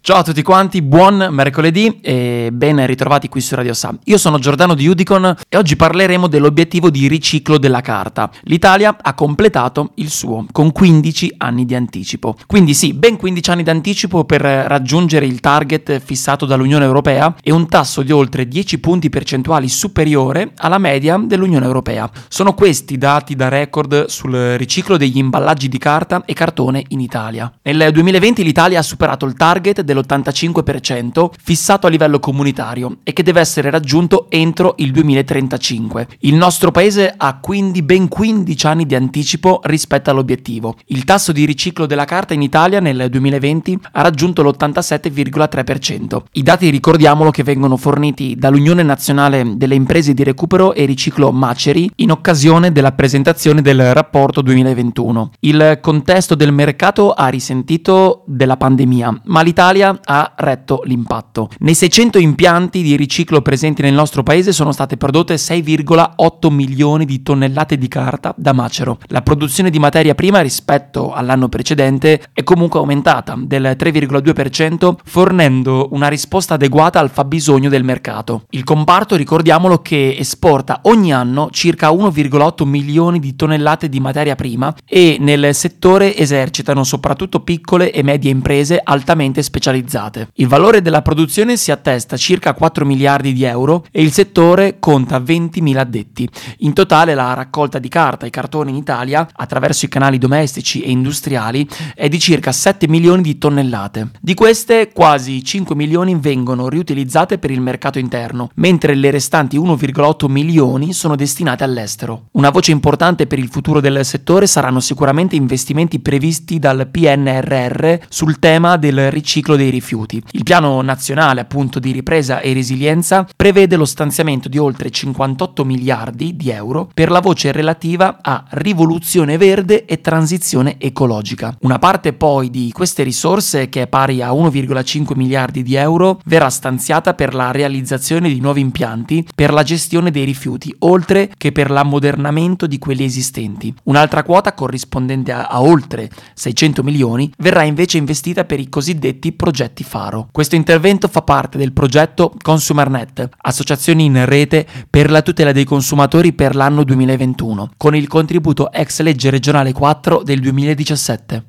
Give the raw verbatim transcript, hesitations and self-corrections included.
Ciao a tutti quanti, buon mercoledì e ben ritrovati qui su Radio Sam. Io sono Giordano di Udicon e oggi parleremo dell'obiettivo di riciclo della carta. L'Italia ha completato il suo con quindici anni di anticipo. Quindi sì, ben quindici anni di anticipo per raggiungere il target fissato dall'Unione Europea e un tasso di oltre dieci punti percentuali superiore alla media dell'Unione Europea. Sono questi dati da record sul riciclo degli imballaggi di carta e cartone in Italia. Nel duemilaventi l'Italia ha superato il target del l'ottantacinque per cento fissato a livello comunitario e che deve essere raggiunto entro il duemilatrentacinque. Il nostro paese ha quindi ben quindici anni di anticipo rispetto all'obiettivo. Il tasso di riciclo della carta in Italia nel duemilaventi ha raggiunto l'ottantasette virgola tre per cento. I dati, ricordiamolo, che vengono forniti dall'Unione Nazionale delle Imprese di Recupero e Riciclo Maceri in occasione della presentazione del rapporto duemilaventuno. Il contesto del mercato ha risentito della pandemia, ma l'Italia ha retto l'impatto. Nei seicento impianti di riciclo presenti nel nostro paese sono state prodotte sei virgola otto milioni di tonnellate di carta da macero. La produzione di materia prima rispetto all'anno precedente è comunque aumentata del tre virgola due per cento, fornendo una risposta adeguata al fabbisogno del mercato. Il comparto, ricordiamolo, che esporta ogni anno circa uno virgola otto milioni di tonnellate di materia prima e nel settore esercitano soprattutto piccole e medie imprese altamente specializzate. Il valore della produzione si attesta a circa quattro miliardi di euro e il settore conta ventimila addetti. In totale la raccolta di carta e cartone in Italia, attraverso i canali domestici e industriali, è di circa sette milioni di tonnellate. Di queste, quasi cinque milioni vengono riutilizzate per il mercato interno, mentre le restanti uno virgola otto milioni sono destinate all'estero. Una voce importante per il futuro del settore saranno sicuramente investimenti previsti dal P N R R sul tema del riciclo dei rifiuti. Il piano nazionale appunto di ripresa e resilienza prevede lo stanziamento di oltre cinquantotto miliardi di euro per la voce relativa a rivoluzione verde e transizione ecologica. Una parte poi di queste risorse, che è pari a uno virgola cinque miliardi di euro, verrà stanziata per la realizzazione di nuovi impianti per la gestione dei rifiuti, oltre che per l'ammodernamento di quelli esistenti. Un'altra quota, corrispondente a, a oltre seicento milioni, verrà invece investita per i cosiddetti progetti faro. Questo intervento fa parte del progetto ConsumerNet, associazioni in rete per la tutela dei consumatori per l'anno duemilaventuno, con il contributo ex legge regionale quattro del duemiladiciassette.